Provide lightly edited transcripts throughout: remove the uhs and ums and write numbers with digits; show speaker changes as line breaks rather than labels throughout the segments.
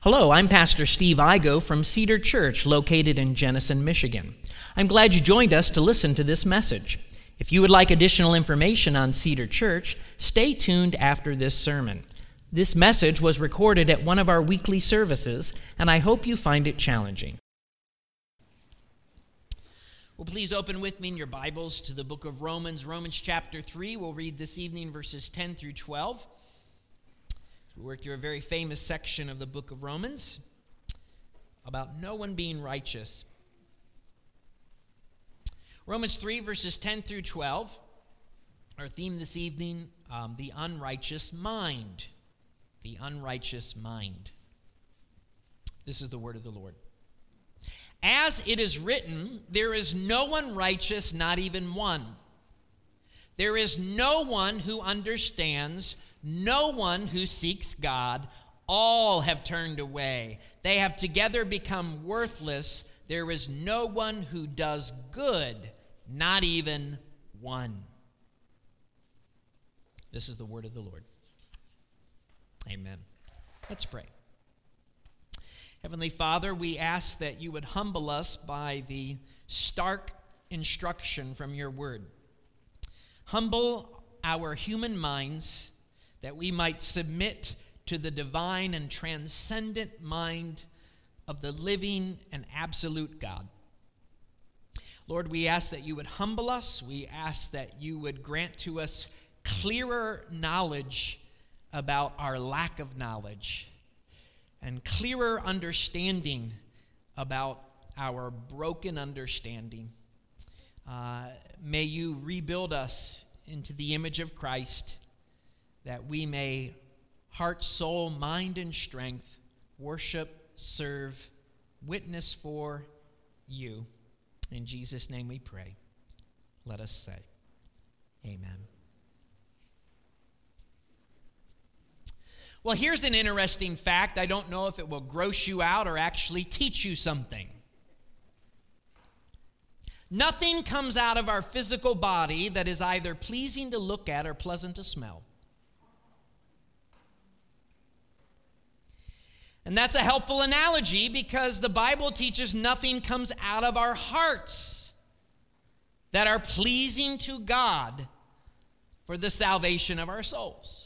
Hello, I'm Pastor Steve Igo from Cedar Church, located in Jenison, Michigan. I'm glad you joined us to listen to this message. If you would like additional information on Cedar Church, stay tuned after this sermon. This message was recorded at one of our weekly services, and I hope you find it challenging. Well, please open with me in your Bibles to the book of Romans, Romans chapter 3. We'll read this evening verses 10 through 12. We worked through a very famous section of the book of Romans about no one being righteous. Romans 3, verses 10 through 12. Our theme this evening, the unrighteous mind. The unrighteous mind. This is the word of the Lord. As it is written, there is no one righteous, not even one. There is no one who understands, no one who seeks God. All have turned away. They have together become worthless. There is no one who does good, not even one. This is the word of the Lord. Amen. Let's pray. Heavenly Father, we ask that you would humble us by the stark instruction from your word. Humble our human minds that we might submit to the divine and transcendent mind of the living and absolute God. Lord, we ask that you would humble us. We ask that you would grant to us clearer knowledge about our lack of knowledge and clearer understanding about our broken understanding. May you rebuild us into the image of Christ, that we may, heart, soul, mind, and strength, worship, serve, witness for you. In Jesus' name we pray. Let us say, amen. Well, here's an interesting fact. I don't know if it will gross you out or actually teach you something. Nothing comes out of our physical body that is either pleasing to look at or pleasant to smell. And that's a helpful analogy because the Bible teaches nothing comes out of our hearts that are pleasing to God for the salvation of our souls.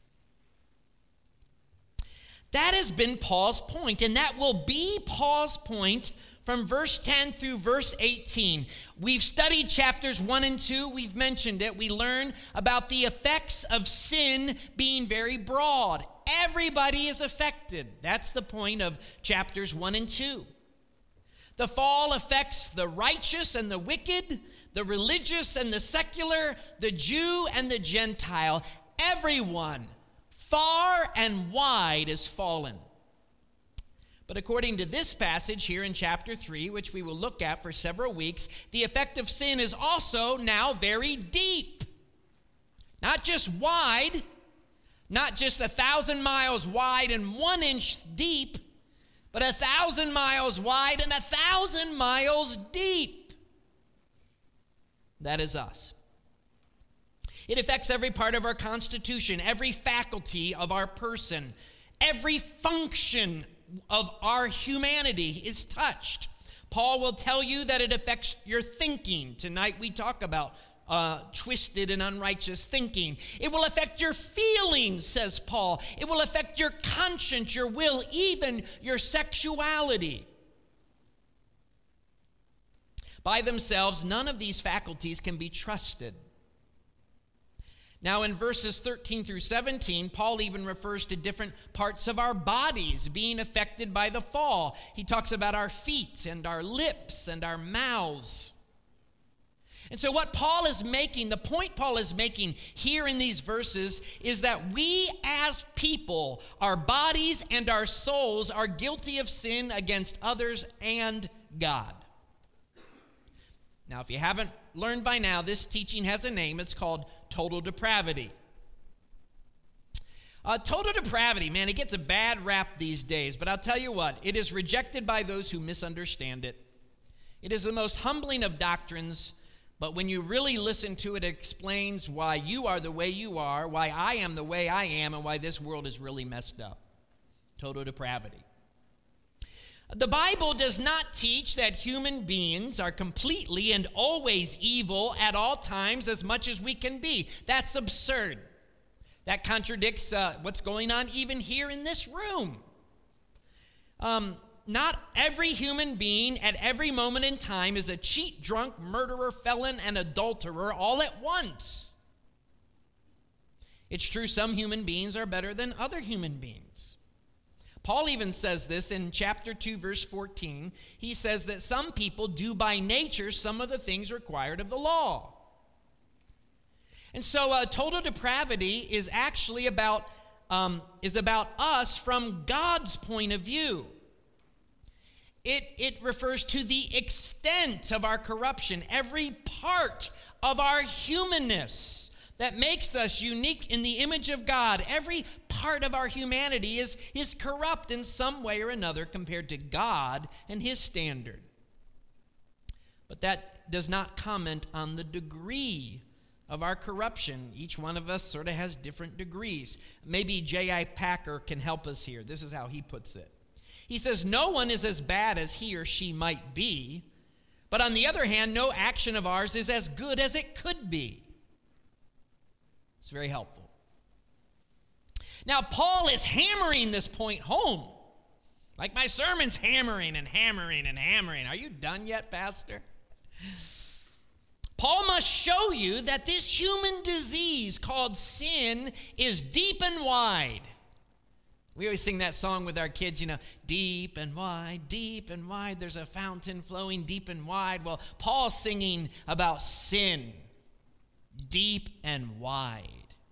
That has been Paul's point, and that will be Paul's point from verse 10 through verse 18. We've studied chapters 1 and 2. We've mentioned it. We learn about the effects of sin being very broad. Everybody is affected. That's the point of chapters 1 and 2. The fall affects the righteous and the wicked, the religious and the secular, the Jew and the Gentile. Everyone, far and wide, is fallen. But according to this passage here in chapter 3, which we will look at for several weeks, the effect of sin is also now very deep. Not just wide, not just 1,000 miles wide and 1 inch deep, but 1,000 miles wide and 1,000 miles deep. That is us. It affects every part of our constitution, every faculty of our person, every function of our humanity is touched. Paul will tell you that it affects your thinking. Tonight we talk about twisted and unrighteous thinking. It will affect your feelings, says Paul. It will affect your conscience, your will, even your sexuality. By themselves, none of these faculties can be trusted. Now in verses 13 through 17, Paul even refers to different parts of our bodies being affected by the fall. He talks about our feet and our lips and our mouths. And so what Paul is making, the point Paul is making here in these verses is that we as people, our bodies and our souls are guilty of sin against others and God. Now, if you haven't learned by now, this teaching has a name. It's called total depravity. Total depravity, man, it gets a bad rap these days. But I'll tell you what, it is rejected by those who misunderstand it. It is the most humbling of doctrines, but when you really listen to it, it explains why you are the way you are, why I am the way I am, and why this world is really messed up. Total depravity. The Bible does not teach that human beings are completely and always evil at all times as much as we can be. That's absurd. That contradicts what's going on even here in this room. Not every human being at every moment in time is a cheat, drunk, murderer, felon, and adulterer all at once. It's true some human beings are better than other human beings. Paul even says this in chapter 2, verse 14. He says that some people do by nature some of the things required of the law. And so total depravity is actually about us from God's point of view. It refers to the extent of our corruption, every part of our humanness that makes us unique in the image of God. Every part of our humanity is corrupt in some way or another compared to God and his standard. But that does not comment on the degree of our corruption. Each one of us sort of has different degrees. Maybe J.I. Packer can help us here. This is how he puts it. He says, no one is as bad as he or she might be, but on the other hand, no action of ours is as good as it could be. It's very helpful. Now, Paul is hammering this point home. Like my sermon's hammering and hammering and hammering. Are you done yet, Pastor? Paul must show you that this human disease called sin is deep and wide. We always sing that song with our kids, deep and wide, there's a fountain flowing deep and wide. Well, Paul's singing about sin, deep and wide.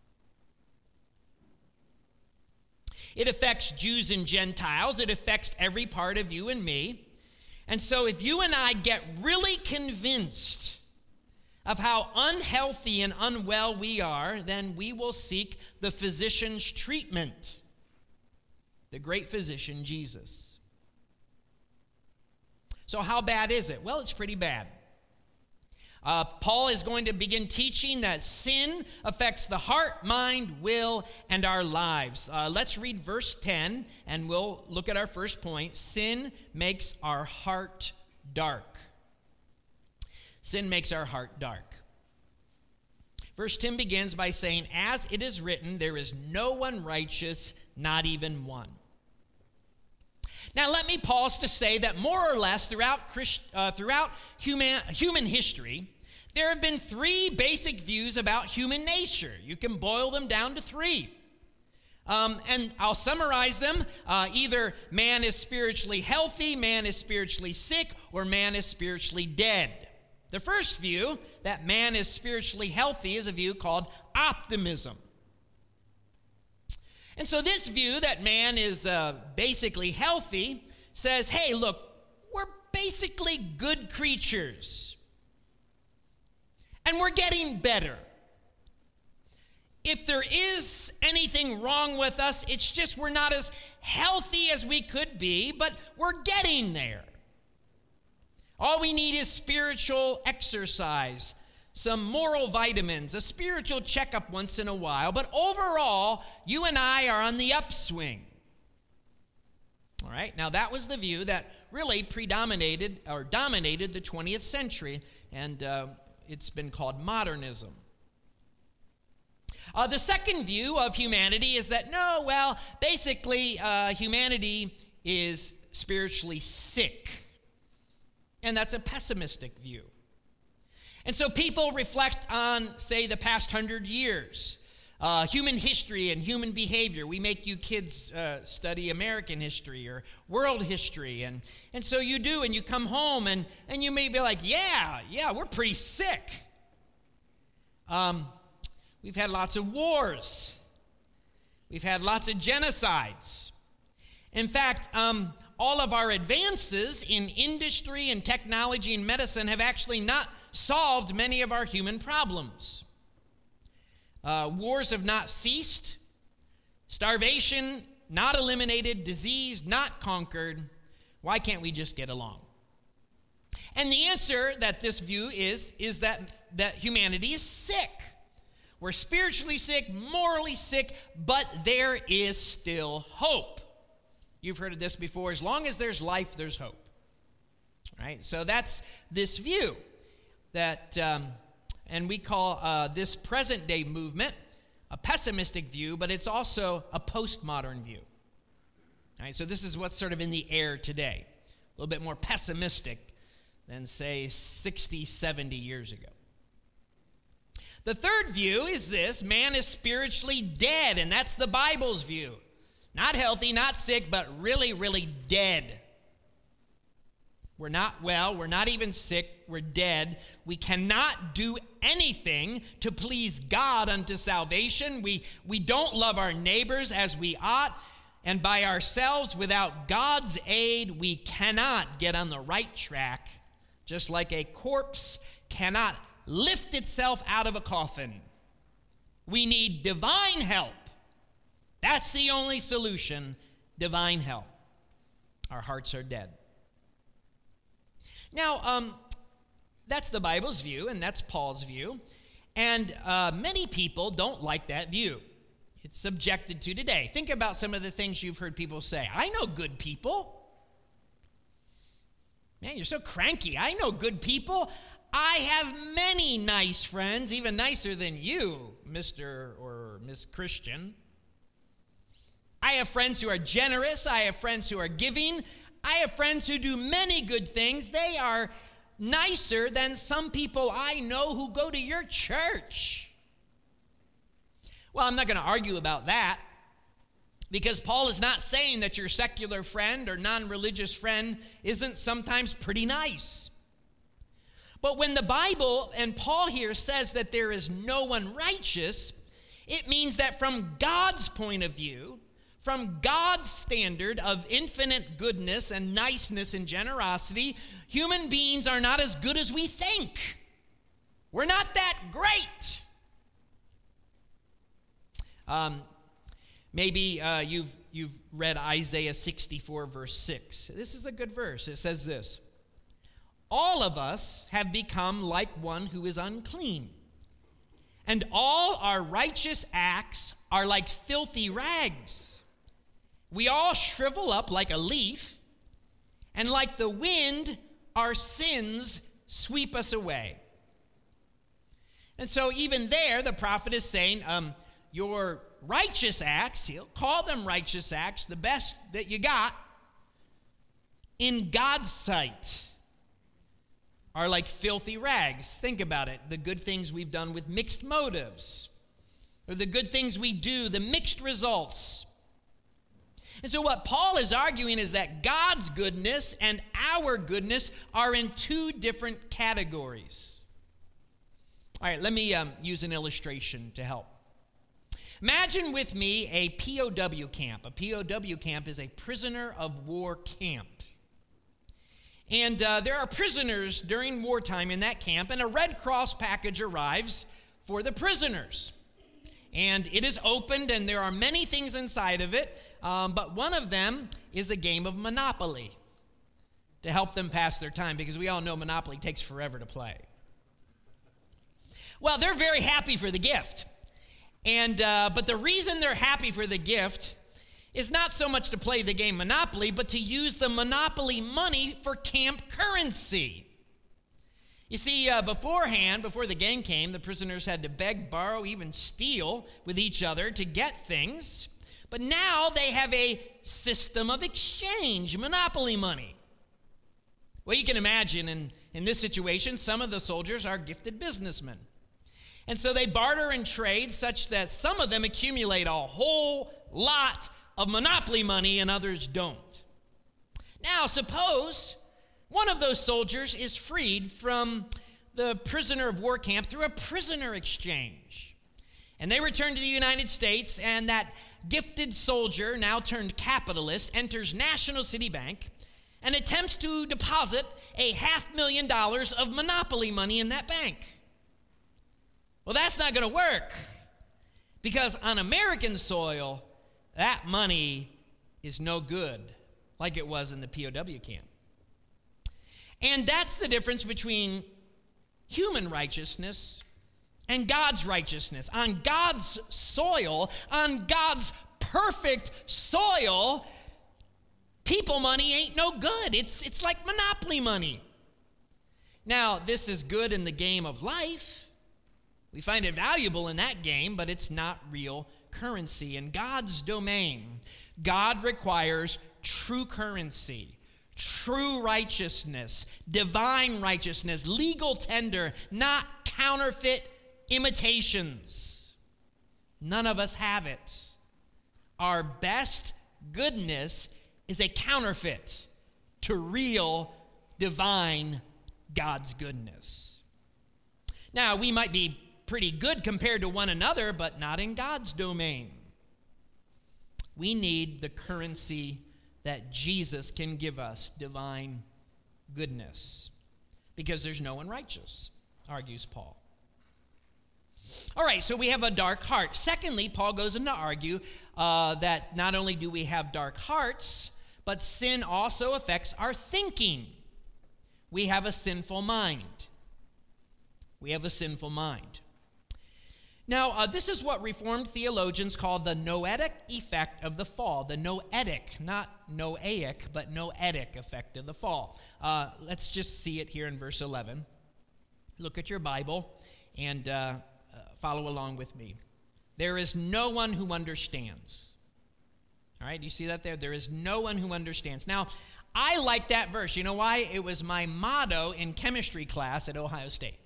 It affects Jews and Gentiles. It affects every part of you and me. And so if you and I get really convinced of how unhealthy and unwell we are, then we will seek the physician's treatment, the great physician, Jesus. So how bad is it? Well, it's pretty bad. Paul is going to begin teaching that sin affects the heart, mind, will, and our lives. Let's read verse 10, and we'll look at our first point. Sin makes our heart dark. Sin makes our heart dark. Verse 10 begins by saying, as it is written, there is no one righteous, not even one. Now, let me pause to say that more or less throughout human history, there have been three basic views about human nature. You can boil them down to three. And I'll summarize them. Either man is spiritually healthy, man is spiritually sick, or man is spiritually dead. The first view, that man is spiritually healthy, is a view called optimism. And so this view that man is basically healthy says, hey, look, we're basically good creatures. And we're getting better. If there is anything wrong with us, it's just we're not as healthy as we could be, but we're getting there. All we need is spiritual exercise, some moral vitamins, a spiritual checkup once in a while, but overall, you and I are on the upswing. All right, now that was the view that really dominated the 20th century, and it's been called modernism. The second view of humanity is that, basically humanity is spiritually sick, and that's a pessimistic view. And so people reflect on, say, the past 100 years, human history and human behavior. We make you kids study American history or world history. And so you do, and you come home, and you may be like, yeah, we're pretty sick. We've had lots of wars. We've had lots of genocides. In fact, all of our advances in industry and technology and medicine have actually not solved many of our human problems. Wars have not ceased. Starvation not eliminated. Disease not conquered. Why can't we just get along? And the answer that this view is that humanity is sick. We're spiritually sick, morally sick, but there is still hope. You've heard of this before. As long as there's life, there's hope. Right? So that's this view that, and we call this present day movement a pessimistic view, but it's also a postmodern view. All right? So this is what's sort of in the air today. A little bit more pessimistic than, say, 60, 70 years ago. The third view is this: man is spiritually dead, and that's the Bible's view. Not healthy, not sick, but really, really dead. We're not well, we're not even sick, we're dead. We cannot do anything to please God unto salvation. We don't love our neighbors as we ought, and by ourselves, without God's aid, we cannot get on the right track, just like a corpse cannot lift itself out of a coffin. We need divine help. That's the only solution, divine help. Our hearts are dead. Now, that's the Bible's view, and that's Paul's view. And many people don't like that view. It's subjected to today. Think about some of the things you've heard people say. I know good people. Man, you're so cranky. I know good people. I have many nice friends, even nicer than you, Mr. or Miss Christian. I have friends who are generous. I have friends who are giving. I have friends who do many good things. They are nicer than some people I know who go to your church. Well, I'm not going to argue about that, because Paul is not saying that your secular friend or non-religious friend isn't sometimes pretty nice. But when the Bible and Paul here says that there is no one righteous, it means that from God's point of view, from God's standard of infinite goodness and niceness and generosity, human beings are not as good as we think. We're not that great. Maybe you've read Isaiah 64, verse 6. This is a good verse. It says this: all of us have become like one who is unclean, and all our righteous acts are like filthy rags. We all shrivel up like a leaf, and like the wind, our sins sweep us away. And so even there, the prophet is saying, your righteous acts, he'll call them righteous acts, the best that you got, in God's sight, are like filthy rags. Think about it. The good things we've done with mixed motives, or the good things we do, the mixed results. And so what Paul is arguing is that God's goodness and our goodness are in two different categories. All right, let me use an illustration to help. Imagine with me a POW camp. A POW camp is a prisoner of war camp. And there are prisoners during wartime in that camp, and a Red Cross package arrives for the prisoners. And it is opened, and there are many things inside of it, but one of them is a game of Monopoly to help them pass their time, because we all know Monopoly takes forever to play. Well, they're very happy for the gift. And but the reason they're happy for the gift is not so much to play the game Monopoly, but to use the Monopoly money for camp currency. You see, beforehand, before the game came, the prisoners had to beg, borrow, even steal with each other to get things. But now they have a system of exchange, Monopoly money. Well, you can imagine in this situation, some of the soldiers are gifted businessmen. And so they barter and trade such that some of them accumulate a whole lot of Monopoly money and others don't. Now, suppose one of those soldiers is freed from the prisoner of war camp through a prisoner exchange. And they return to the United States, and that gifted soldier, now turned capitalist, enters National City Bank and attempts to deposit $500,000 of Monopoly money in that bank. Well, that's not going to work, because on American soil, that money is no good, like it was in the POW camp. And that's the difference between human righteousness and God's righteousness. On God's soil, on God's perfect soil, People money ain't no good. It's like monopoly money. Now, this is good in the game of life. We find it valuable in that game, but it's not real currency. In God's domain, God requires true currency, true righteousness, divine righteousness, legal tender, not counterfeit imitations. None of us have it. Our best goodness is a counterfeit to real divine God's goodness. Now, we might be pretty good compared to one another, but not in God's domain. We need the currency that Jesus can give us, divine goodness, because there's no one righteous, argues Paul. All right, so we have a dark heart. Secondly, Paul goes on to argue that not only do we have dark hearts, but sin also affects our thinking. We have a sinful mind. We have a sinful mind. Now, this is what Reformed theologians call the noetic effect of the fall. The noetic, not noaic, but noetic effect of the fall. Let's just see it here in verse 11. Look at your Bible and follow along with me. There is no one who understands. All right, do you see that there? There is no one who understands. Now, I like that verse. You know why? It was my motto in chemistry class at Ohio State.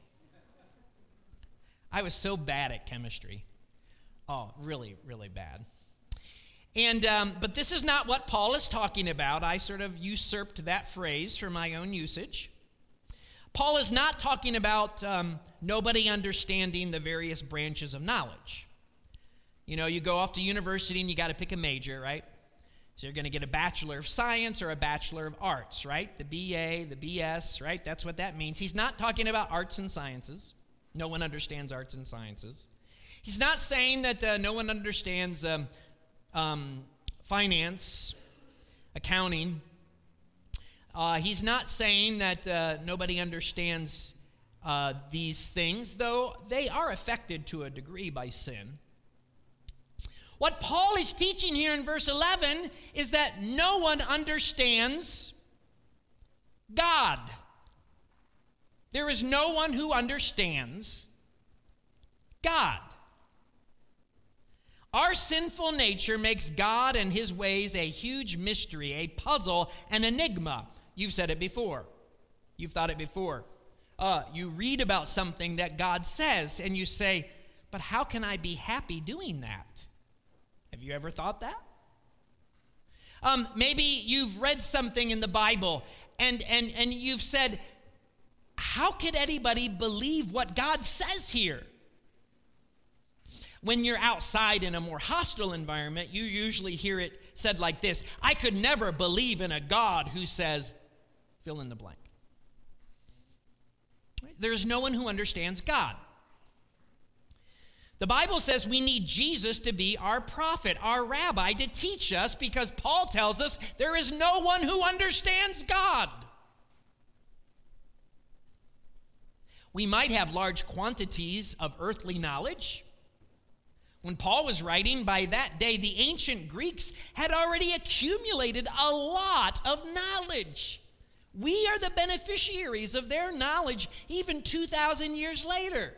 I was so bad at chemistry. Oh, really, really bad. And but this is not what Paul is talking about. I sort of usurped that phrase for my own usage. Paul is not talking about nobody understanding the various branches of knowledge. You know, you go off to university and you got to pick a major, right? So you're going to get a Bachelor of Science or a Bachelor of Arts, right? The BA, the BS, right? That's what that means. He's not talking about arts and sciences. No one understands arts and sciences. He's not saying that no one understands finance, accounting. He's not saying that nobody understands these things, though they are affected to a degree by sin. What Paul is teaching here in verse 11 is that no one understands God. There is no one who understands God. Our sinful nature makes God and his ways a huge mystery, a puzzle, an enigma. You've said it before. You've thought it before. You read about something that God says, and you say, but how can I be happy doing that? Have you ever thought that? Maybe you've read something in the Bible, and you've said, how could anybody believe what God says here? When you're outside in a more hostile environment, you usually hear it said like this: I could never believe in a God who says, fill in the blank. There's no one who understands God. The Bible says we need Jesus to be our prophet, our rabbi, to teach us, because Paul tells us there is no one who understands God. We might have large quantities of earthly knowledge. When Paul was writing, by that day, the ancient Greeks had already accumulated a lot of knowledge. We are the beneficiaries of their knowledge even 2,000 years later.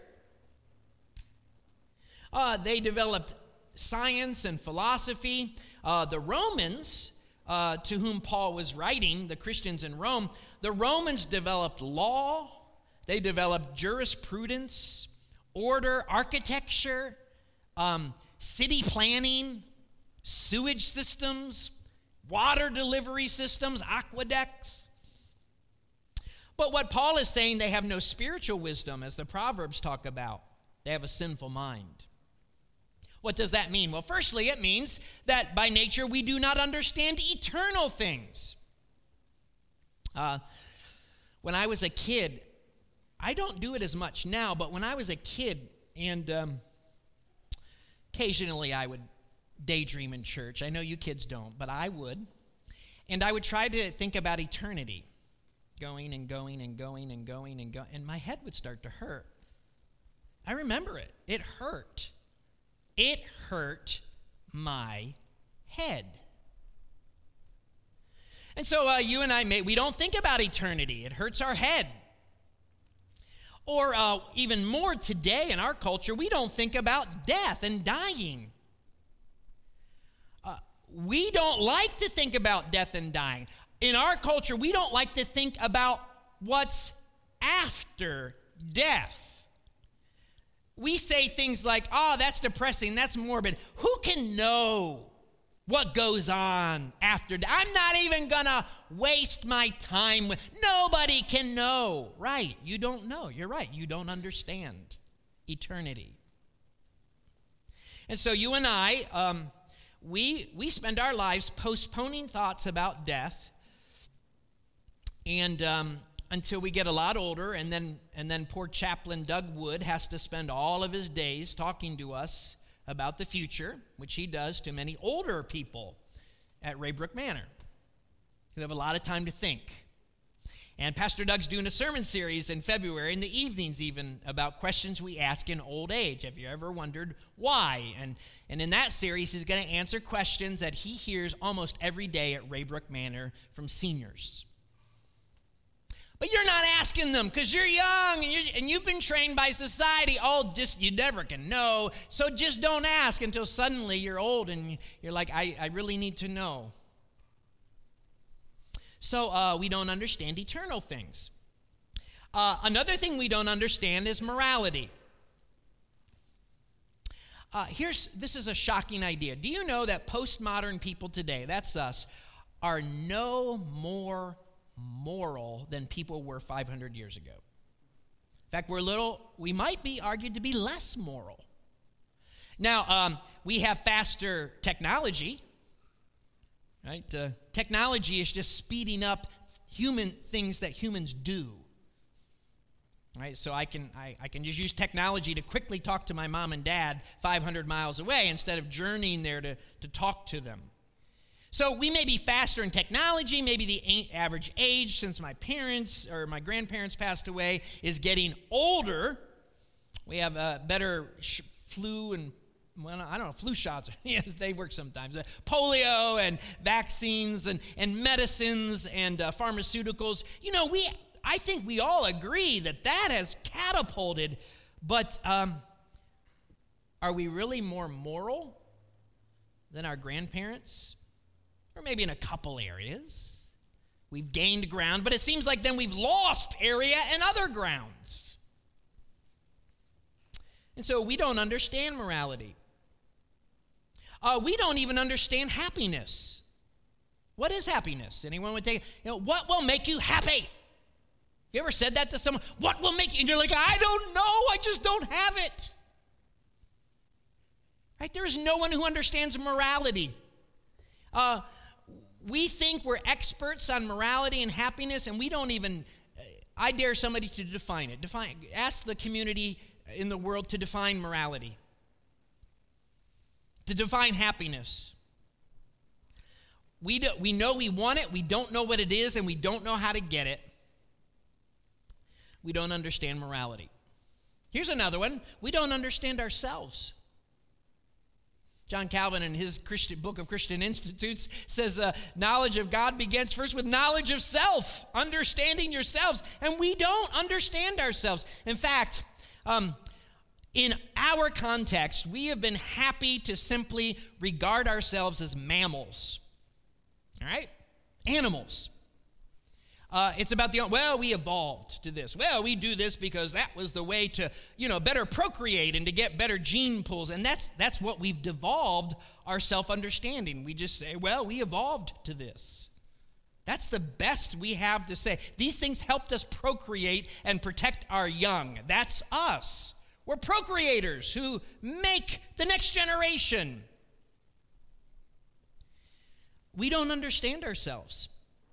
They developed science and philosophy. The Romans, to whom Paul was writing, the Christians in Rome, the Romans developed law. They developed jurisprudence, order, architecture, city planning, sewage systems, water delivery systems, aqueducts. But what Paul is saying, they have no spiritual wisdom, as the Proverbs talk about. They have a sinful mind. What does that mean? Well, firstly, it means that by nature we do not understand eternal things. When I was a kid, I don't do it as much now, but when I was a kid, and occasionally I would daydream in church. I know you kids don't, but I would. And I would try to think about eternity, going and going and going and going and going, and my head would start to hurt. I remember it. It hurt. It hurt my head. And so you and I, we don't think about eternity. It hurts our head. Or even more today in our culture, we don't think about death and dying. We don't like to think about death and dying. In our culture, we don't like to think about what's after death. We say things like, oh, that's depressing, that's morbid. Who can know what goes on after death? I'm not even going to waste my time with. Nobody can know. Right, you don't know. You're right. You don't understand eternity. And so you and I, we spend our lives postponing thoughts about death and until we get a lot older, and then poor Chaplain Doug Wood has to spend all of his days talking to us about the future, which he does to many older people at Raybrook Manor who have a lot of time to think. And Pastor Doug's doing a sermon series in February, in the evenings even, about questions we ask in old age. Have you ever wondered why? And in that series, he's going to answer questions that he hears almost every day at Raybrook Manor from seniors. But you're not asking them because you're young and you've been trained by society. Oh, you never can know. So just don't ask until suddenly you're old and you're like, I really need to know. So we don't understand eternal things. Another thing we don't understand is morality. This is a shocking idea. Do you know that postmodern people today, that's us, are no more moral than people were 500 years ago? In fact, we might be argued to be less moral. Now, we have faster technology, right? Technology is just speeding up human things that humans do. Right? So I can just use technology to quickly talk to my mom and dad 500 miles away instead of journeying there to talk to them. So we may be faster in technology. Maybe the average age since my parents or my grandparents passed away is getting older. We have better flu and, flu shots. Yes, they work sometimes. Polio and vaccines and medicines and pharmaceuticals. I think we all agree that has catapulted. But are we really more moral than our grandparents? Or maybe in a couple areas. We've gained ground, but it seems like then we've lost area in other grounds. And so we don't understand morality. We don't even understand happiness. What is happiness? Anyone would take, what will make you happy? You ever said that to someone? What will make you? And you're like, I don't know. I just don't have it. Right? There is no one who understands morality. We think we're experts on morality and happiness, and we don't even, I dare somebody to define it. Ask the community in the world to define morality, to define happiness. We know we want it, we don't know what it is, and we don't know how to get it. We don't understand morality. Here's another one. We don't understand ourselves. John Calvin, in his book of Christian Institutes, says knowledge of God begins first with knowledge of self, understanding yourselves. And we don't understand ourselves. In fact, in our context, we have been happy to simply regard ourselves as mammals. All right? Animals. It's about we evolved to this. Well, we do this because that was the way to, better procreate and to get better gene pools. And that's what we've devolved our self-understanding. We just say, we evolved to this. That's the best we have to say. These things helped us procreate and protect our young. That's us. We're procreators who make the next generation. We don't understand ourselves.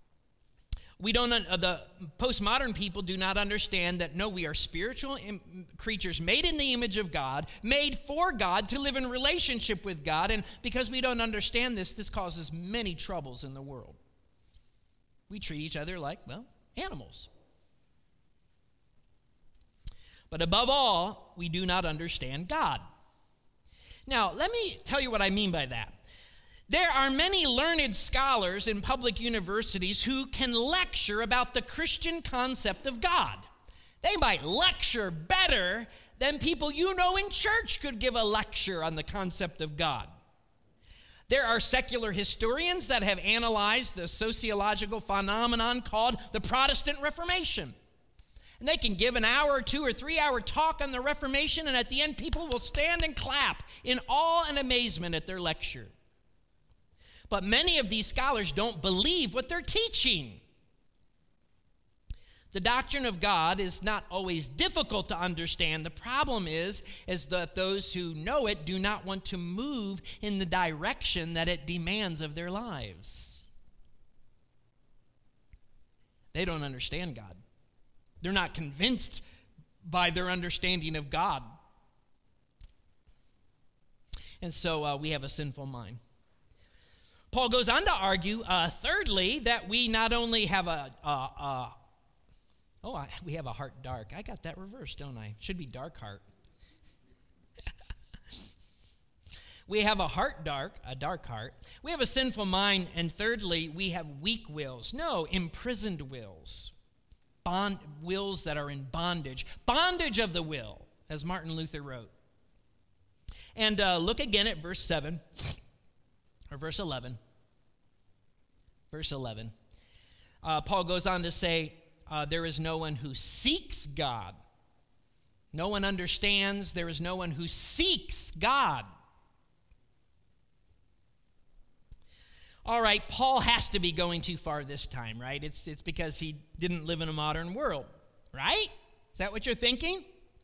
The postmodern people do not understand that, no, we are spiritual creatures made in the image of God, made for God, to live in relationship with God. And because we don't understand this causes many troubles in the world. We treat each other like, animals. But above all, we do not understand God. Now, let me tell you what I mean by that. There are many learned scholars in public universities who can lecture about the Christian concept of God. They might lecture better than people you know in church could give a lecture on the concept of God. There are secular historians that have analyzed the sociological phenomenon called the Protestant Reformation. And they can give an hour or 2 or 3 hour talk on the Reformation, and at the end people will stand and clap in awe and amazement at their lecture. But many of these scholars don't believe what they're teaching. The doctrine of God is not always difficult to understand. The problem is that those who know it do not want to move in the direction that it demands of their lives. They don't understand God. They're not convinced by their understanding of God. And so we have a sinful mind. Paul goes on to argue, thirdly, that we not only have we have a heart dark. I got that reversed, don't I? Should be dark heart. We have a dark heart. We have a sinful mind, and thirdly, we have weak wills. No, imprisoned wills. Wills that are in bondage. Bondage of the will, as Martin Luther wrote. And look again at verse 7, or verse 11. Verse 11. Paul goes on to say, there is no one who seeks God. No one understands. There is no one who seeks God. All right, Paul has to be going too far this time, right? It's because he didn't live in a modern world, right? Is that what you're thinking?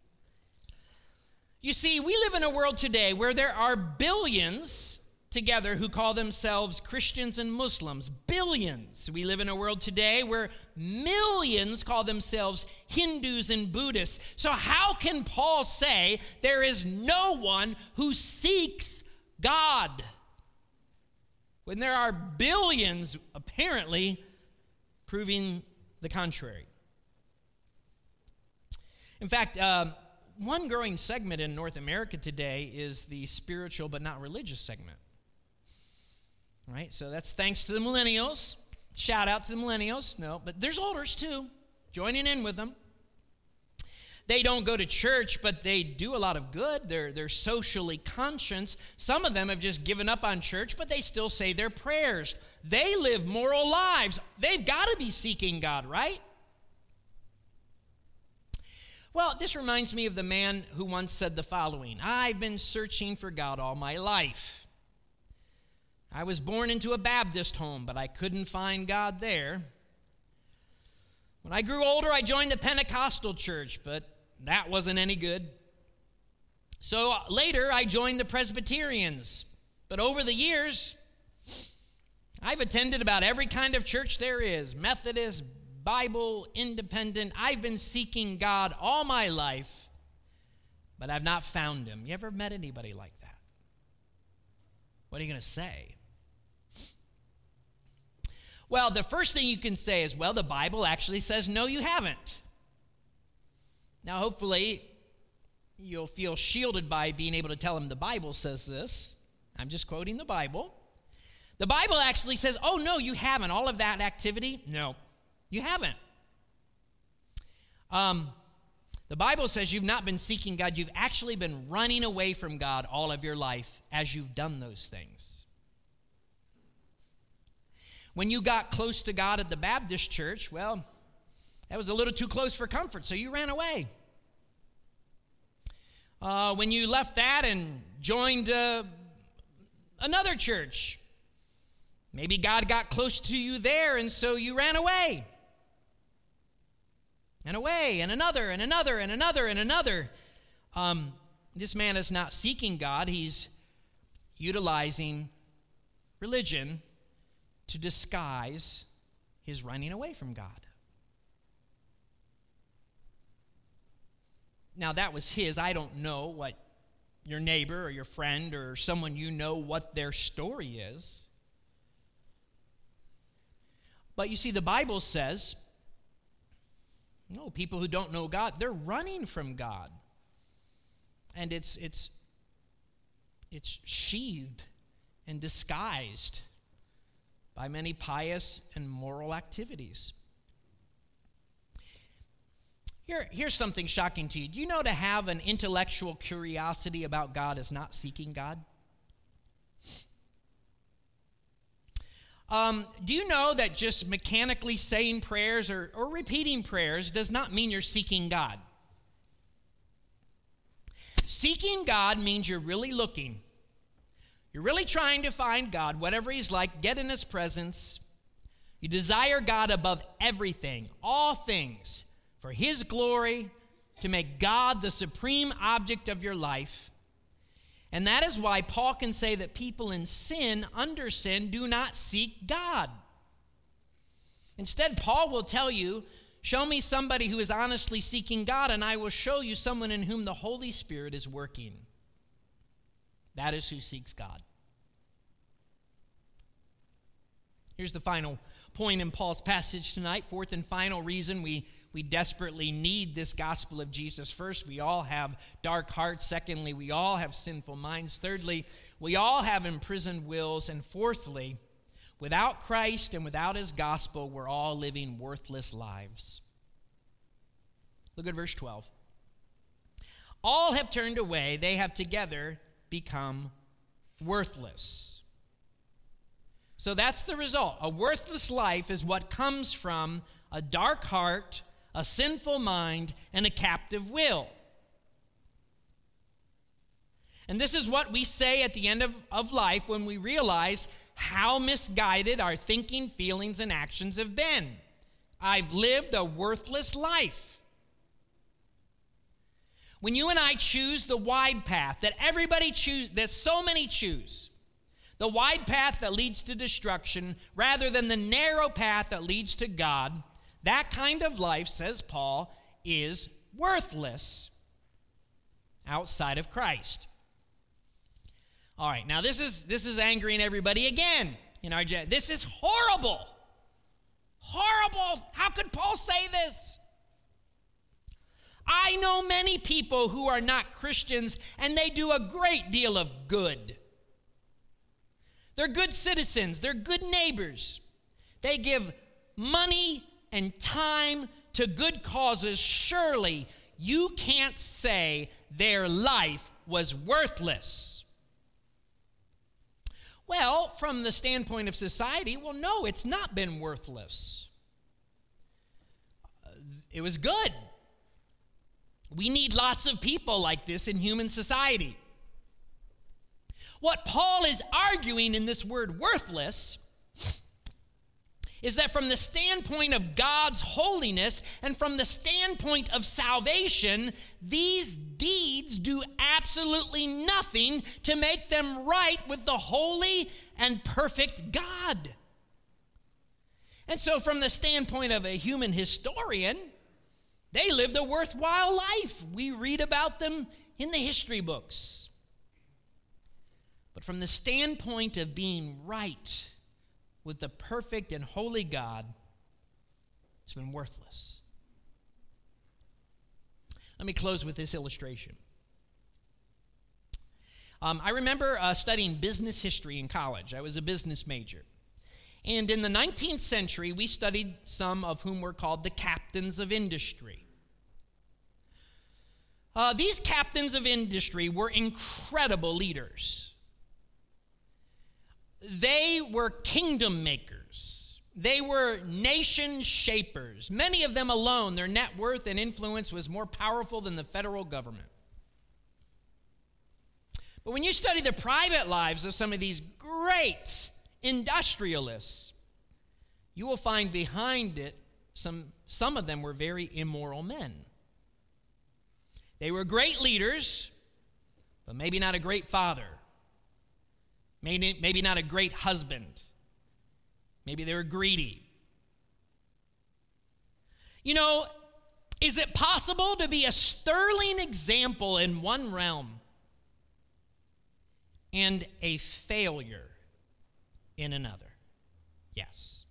You see, we live in a world today where there are billions together who call themselves Christians and Muslims. Billions. We live in a world today where millions call themselves Hindus and Buddhists. So how can Paul say there is no one who seeks God when there are billions apparently proving the contrary? In fact, one growing segment in North America today is the spiritual but not religious segment. Right? So that's thanks to the millennials. Shout out to the millennials. No, but there's olders too, joining in with them. They don't go to church, but they do a lot of good. They're socially conscious. Some of them have just given up on church, but they still say their prayers. They live moral lives. They've got to be seeking God, right? Well, this reminds me of the man who once said the following: I've been searching for God all my life. I was born into a Baptist home, but I couldn't find God there. When I grew older, I joined the Pentecostal church, but that wasn't any good. So later, I joined the Presbyterians. But over the years, I've attended about every kind of church there is: Methodist, Bible, Independent. I've been seeking God all my life, but I've not found him. You ever met anybody like that? What are you going to say? Well, the first thing you can say is, well, the Bible actually says, no, you haven't. Now, hopefully, you'll feel shielded by being able to tell them the Bible says this. I'm just quoting the Bible. The Bible actually says, oh, no, you haven't. All of that activity, no, you haven't. The Bible says you've not been seeking God. You've actually been running away from God all of your life as you've done those things. When you got close to God at the Baptist church, well, that was a little too close for comfort, so you ran away. When you left that and joined another church, maybe God got close to you there, and so you ran away. And away, and another, and another, and another, and another. This man is not seeking God. He's utilizing religion to disguise his running away from God. Now, that was his. I don't know what your neighbor or your friend or someone you know what their story is. But you see, the Bible says, no, people who don't know God, they're running from God. And it's sheathed and disguised by many pious and moral activities. Here's something shocking to you. Do you know to have an intellectual curiosity about God is not seeking God? Do you know that just mechanically saying prayers or repeating prayers does not mean you're seeking God? Seeking God means you're really looking. You're really trying to find God, whatever He's like, get in His presence. You desire God above everything, all things, for His glory, to make God the supreme object of your life. And that is why Paul can say that people in sin, under sin, do not seek God. Instead, Paul will tell you, show me somebody who is honestly seeking God, and I will show you someone in whom the Holy Spirit is working. That is who seeks God. Here's the final point in Paul's passage tonight. Fourth and final reason we desperately need this gospel of Jesus. First, we all have dark hearts. Secondly, we all have sinful minds. Thirdly, we all have imprisoned wills. And fourthly, without Christ and without His gospel, we're all living worthless lives. Look at verse 12. All have turned away. They have together become worthless. So that's the result. A worthless life is what comes from a dark heart, a sinful mind, and a captive will. And this is what we say at the end of life when we realize how misguided our thinking, feelings, and actions have been. I've lived a worthless life. When you and I choose the wide path that that so many choose, the wide path that leads to destruction rather than the narrow path that leads to God, that kind of life, says Paul, is worthless outside of Christ. All right, now this is angering everybody again. This is horrible. Horrible. How could Paul say this? I know many people who are not Christians, and they do a great deal of good. They're good citizens. They're good neighbors. They give money and time to good causes. Surely you can't say their life was worthless. Well, from the standpoint of society, no, it's not been worthless. It was good. We need lots of people like this in human society. What Paul is arguing in this word worthless is that from the standpoint of God's holiness and from the standpoint of salvation, these deeds do absolutely nothing to make them right with the holy and perfect God. And so from the standpoint of a human historian, they lived a worthwhile life. We read about them in the history books. But from the standpoint of being right with the perfect and holy God, it's been worthless. Let me close with this illustration. I remember studying business history in college. I was a business major. And in the 19th century, we studied some of whom were called the captains of industry. These captains of industry were incredible leaders. They were kingdom makers. They were nation shapers. Many of them alone, their net worth and influence was more powerful than the federal government. But when you study the private lives of some of these great industrialists, you will find behind it some of them were very immoral men. They were great leaders, but maybe not a great father. Maybe not a great husband. Maybe they were greedy. Is it possible to be a sterling example in one realm and a failure in another? Yes.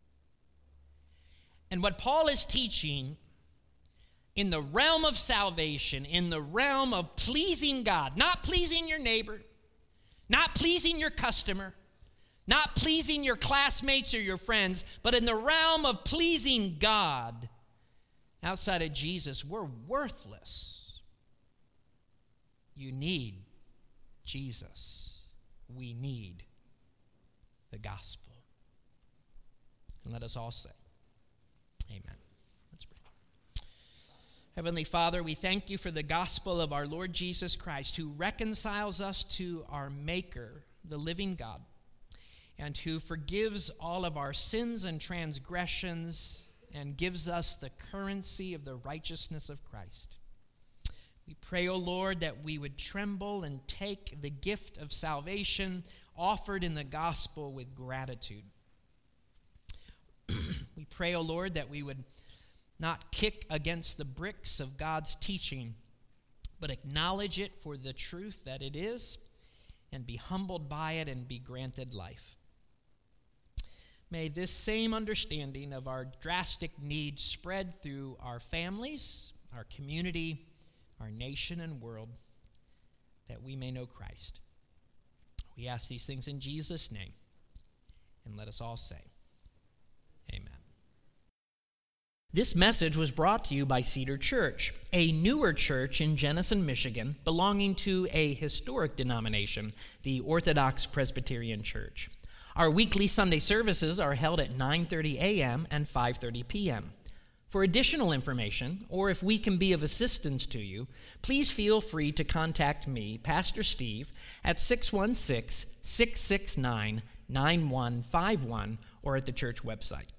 And what Paul is teaching in the realm of salvation, in the realm of pleasing God, not pleasing your neighbor, Not pleasing your customer, not pleasing your classmates or your friends, but in the realm of pleasing God. Outside of Jesus, we're worthless. You need Jesus. We need the gospel. And let us all say, amen. Let's pray. Heavenly Father, we thank you for the gospel of our Lord Jesus Christ, who reconciles us to our Maker, the living God, and who forgives all of our sins and transgressions and gives us the currency of the righteousness of Christ. We pray, O Lord, that we would tremble and take the gift of salvation offered in the gospel with gratitude. We pray, O Lord, that we would not kick against the bricks of God's teaching, but acknowledge it for the truth that it is and be humbled by it and be granted life. May this same understanding of our drastic need spread through our families, our community, our nation and world, that we may know Christ. We ask these things in Jesus' name, and let us all say, amen. This message was brought to you by Cedar Church, a newer church in Jenison, Michigan, belonging to a historic denomination, the Orthodox Presbyterian Church. Our weekly Sunday services are held at 9:30 a.m. and 5:30 p.m. For additional information, or if we can be of assistance to you, please feel free to contact me, Pastor Steve, at 616-669-9151 or at the church website.